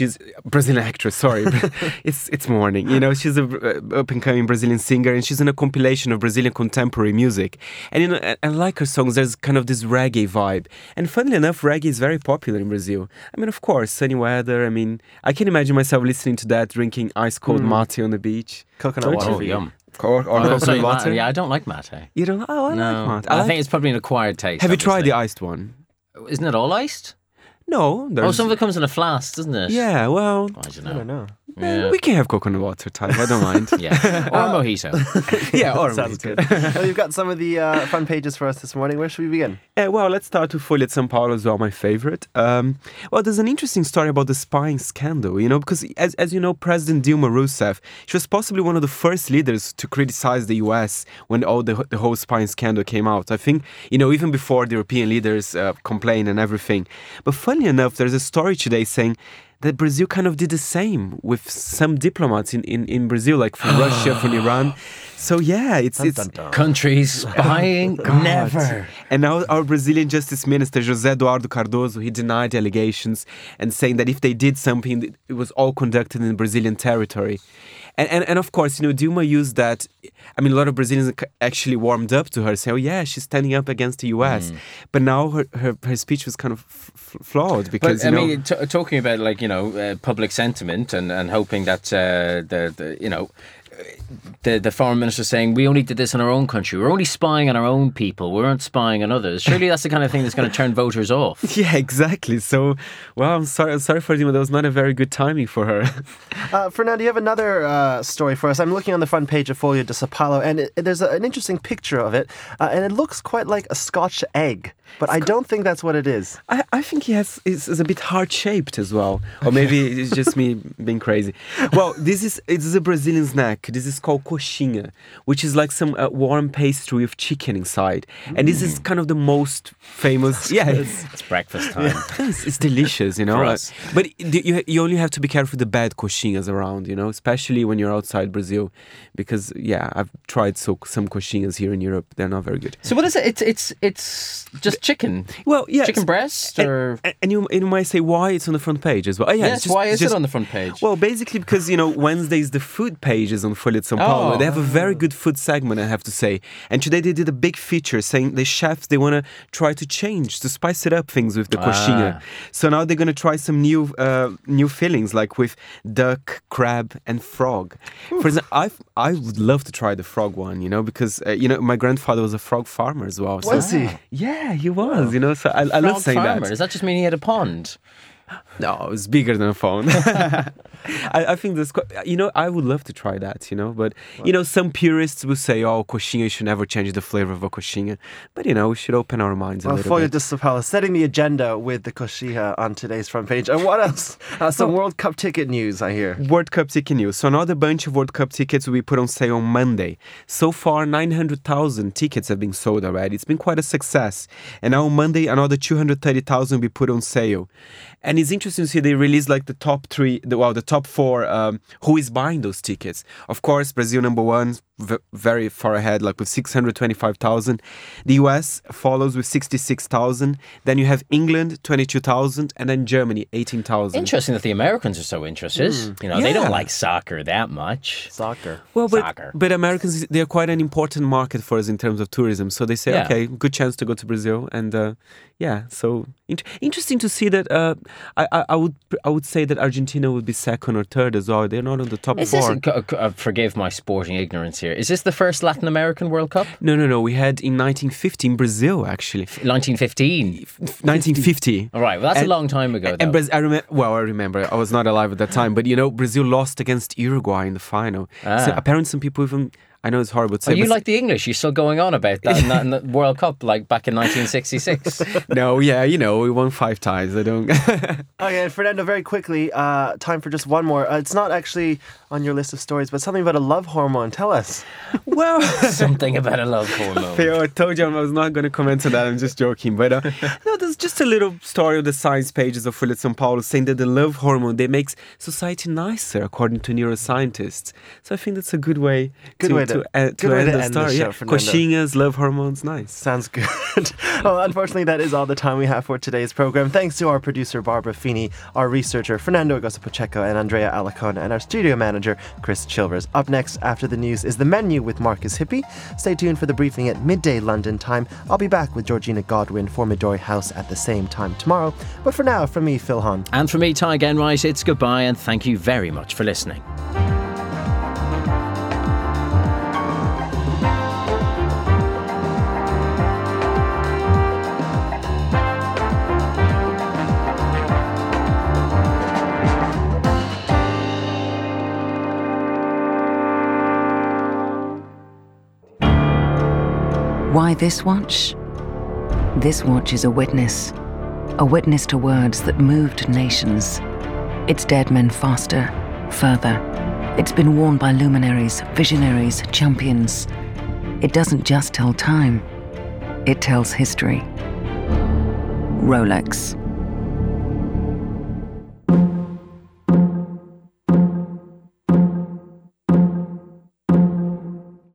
Sorry. it's morning. She's an up-and-coming Brazilian singer, and she's in a compilation of Brazilian contemporary music. And, I like her songs. There's kind of this reggae vibe. And funnily enough, reggae is very popular in Brazil. Of course, sunny weather. I can imagine myself listening to that, drinking ice-cold mate on the beach. Coconut water. Oh, yum. Or coconut water. Yeah, I don't like mate. You don't? Oh, I like mate. I think it's probably an acquired taste. Have you tried the iced one? Isn't it all iced? No. Some of it comes in a flask, doesn't it? Yeah, well... I don't know. Yeah. We can have coconut water type, I don't mind. Yeah, or a mojito. Yeah, or a Sounds mojito. Good. Well, you've got some of the front pages for us this morning. Where should we begin? Well, let's start with Folha de São Paulo as well, my favorite. Well, there's an interesting story about the spying scandal, because as you know, President Dilma Rousseff, she was possibly one of the first leaders to criticize the US when all the whole spying scandal came out. I think, even before the European leaders complained and everything. But funny enough, there's a story today saying that Brazil kind of did the same with some diplomats in Brazil, like from Russia, from Iran. So yeah, it's countries spying never. And now our Brazilian Justice Minister José Eduardo Cardoso, he denied the allegations and saying that if they did something, it was all conducted in Brazilian territory. And of course, Dilma used that. A lot of Brazilians actually warmed up to her, saying, "Oh yeah, she's standing up against the U.S." But now her speech was kind of flawed because talking about public sentiment and hoping that the foreign minister saying, we only did this in our own country. We're only spying on our own people. We weren't spying on others. Surely that's the kind of thing that's going to turn voters off. Yeah, exactly. So, well, I'm sorry for Dima. That was not a very good timing for her. Fernando, you have another story for us. I'm looking on the front page of Folha de São Paulo, and there's an interesting picture of it, and it looks quite like a Scotch egg, but I don't think that's what it is. I think it's a bit heart-shaped as well. Or maybe it's just me being crazy. Well, it's a Brazilian snack. This is called coxinha, which is like some warm pastry with chicken inside. And this is kind of the most famous... Yeah, it's breakfast time. It's delicious, you know. For us. But you only have to be careful with the bad coxinhas around, you know, especially when you're outside Brazil. Because, yeah, I've tried some coxinhas here in Europe. They're not very good. So what is it? It's just chicken? Well, yeah. Chicken breast? Or... And you might say why it's on the front page as well. Oh, yeah, yes, why is it on the front page? Well, basically because, you know, Wednesday is the food pages on Folha de São Paulo. They have a very good food segment, I have to say. And today they did a big feature saying the chefs, they want to try to spice it up things with the coxinha. So now they're going to try some new fillings, like with duck, crab, and frog. For example, I would love to try the frog one, you know, because, you know, my grandfather was a frog farmer as well. Was he? Yeah, he was, you know, so I love saying farmer. that. Does that just mean he had a pond? No, it was bigger than a phone. I think that's quite, you know, I would love to try that, you know, but, you know, some purists will say, oh, coxinha should never change the flavor of a coxinha. But, you know, we should open our minds a little Folha bit. de São Paulo setting the agenda with the coxinha on today's front page. And what else? Some World Cup ticket news, I hear. World Cup ticket news. So another bunch of World Cup tickets will be put on sale on Monday. So far, 900,000 tickets have been sold already. It's been quite a success. And now on Monday, another 230,000 will be put on sale. And it's interesting to see they released like the top four, who is buying those tickets. Of course, Brazil number one, very far ahead, like with 625,000. The US follows with 66,000. Then you have England, 22,000, and then Germany, 18,000. Interesting that the Americans are so interested. You know, they don't like soccer that much. Well, but Americans, they're quite an important market for us in terms of tourism. So they say, okay, good chance to go to Brazil. And so interesting to see that. I would say that Argentina would be second or third as well. They're not on the top four. Forgive my sporting ignorance here. Is this the first Latin American World Cup? No. We had in 1950 in Brazil, actually. 1915? 1950. All right. Well, that's a long time ago, though. And I remember. I was not alive at that time. But, you know, Brazil lost against Uruguay in the final. So apparently some people even... I know it's horrible to say. You like the English? You're still going on about that in the World Cup, like back in 1966. No, yeah, you know, we won 5 times. I don't. Okay, Fernando, very quickly, time for just one more. It's not actually on your list of stories, but something about a love hormone. Tell us. Well, something about a love hormone. Theo, I told you I was not going to comment on that. I'm just joking. But no, there's just a little story of the science pages of Folha de São Paulo saying that the love hormone, they makes society nicer, according to neuroscientists. So I think that's a good way to end the story. Coxinhas, love hormones, nice. Sounds good. Well, unfortunately, that is all the time we have for today's program. Thanks to our producer, Barbara Feeney, our researcher, Fernando Augusto Pacheco, and Andrea Alacona, and our studio manager, Chris Chilvers. Up next, after the news, is The Menu with Marcus Hippie. Stay tuned for the briefing at midday London time. I'll be back with Georgina Godwin for Midori House at the same time tomorrow. But for now, from me, Phil Hahn. And from me, Ty Genright, it's goodbye, and thank you very much for listening. Why this watch? This watch is a witness to words that moved nations. It's dead men faster, further. It's been worn by luminaries, visionaries, champions. It doesn't just tell time, it tells history. Rolex.